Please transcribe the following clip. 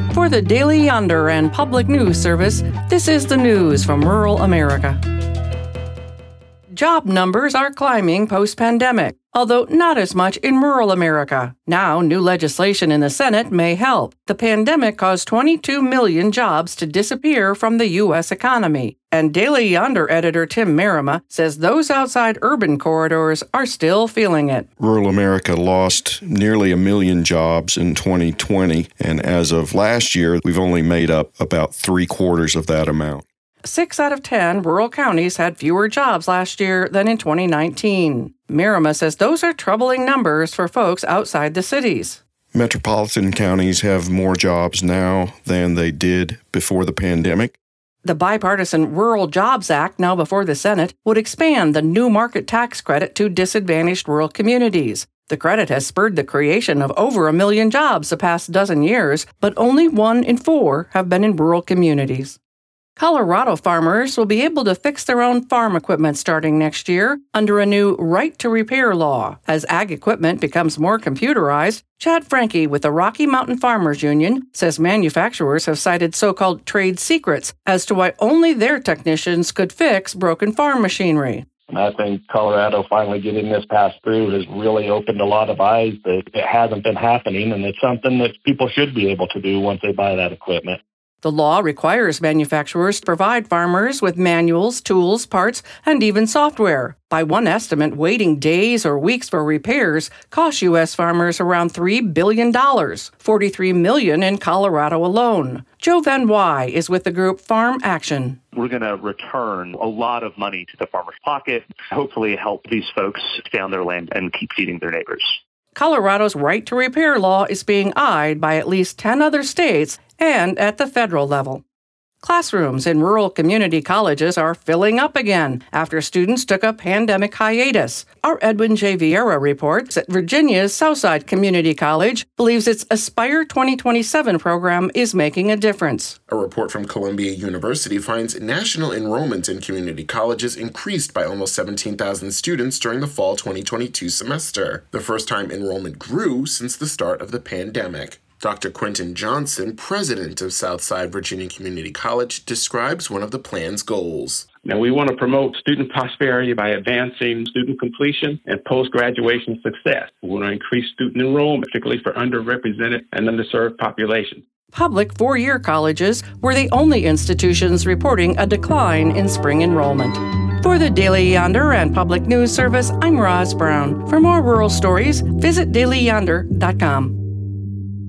For the Daily Yonder and Public News Service, this is the news from rural America. Job numbers are climbing post-pandemic, although not as much in rural America. Now, new legislation in the Senate may help. The pandemic caused 22 million jobs to disappear from the U.S. economy. And Daily Yonder editor Tim Merima says those outside urban corridors are still feeling it. Rural America lost nearly 1 million jobs in 2020, and as of last year, we've only made up about 3/4 of that amount. 6 out of 10 rural counties had fewer jobs last year than in 2019. Merima says those are troubling numbers for folks outside the cities. Metropolitan counties have more jobs now than they did before the pandemic. The bipartisan Rural Jobs Act, now before the Senate, would expand the new market tax credit to disadvantaged rural communities. The credit has spurred the creation of over 1 million jobs the past dozen years, but only 1 in 4 have been in rural communities. Colorado farmers will be able to fix their own farm equipment starting next year under a new right to repair law. As ag equipment becomes more computerized, Chad Franke with the Rocky Mountain Farmers Union says manufacturers have cited so-called trade secrets as to why only their technicians could fix broken farm machinery. And I think Colorado finally getting this passed through has really opened a lot of eyes that it hasn't been happening, and it's something that people should be able to do once they buy that equipment. The law requires manufacturers to provide farmers with manuals, tools, parts, and even software. By one estimate, waiting days or weeks for repairs costs U.S. farmers around $3 billion, $43 million in Colorado alone. Joe Van Wy is with the group Farm Action. We're going to return a lot of money to the farmer's pocket, hopefully help these folks stay on their land and keep feeding their neighbors. Colorado's right to repair law is being eyed by at least 10 other states and at the federal level. Classrooms in rural community colleges are filling up again after students took a pandemic hiatus. Our Edwin J. Vieira reports that Virginia's Southside Community College believes its Aspire 2027 program is making a difference. A report from Columbia University finds national enrollment in community colleges increased by almost 17,000 students during the fall 2022 semester, the first time enrollment grew since the start of the pandemic. Dr. Quentin Johnson, president of Southside Virginia Community College, describes one of the plan's goals. Now, we want to promote student prosperity by advancing student completion and post-graduation success. We want to increase student enrollment, particularly for underrepresented and underserved populations. Public four-year colleges were the only institutions reporting a decline in spring enrollment. For the Daily Yonder and Public News Service, I'm Roz Brown. For more rural stories, visit dailyyonder.com.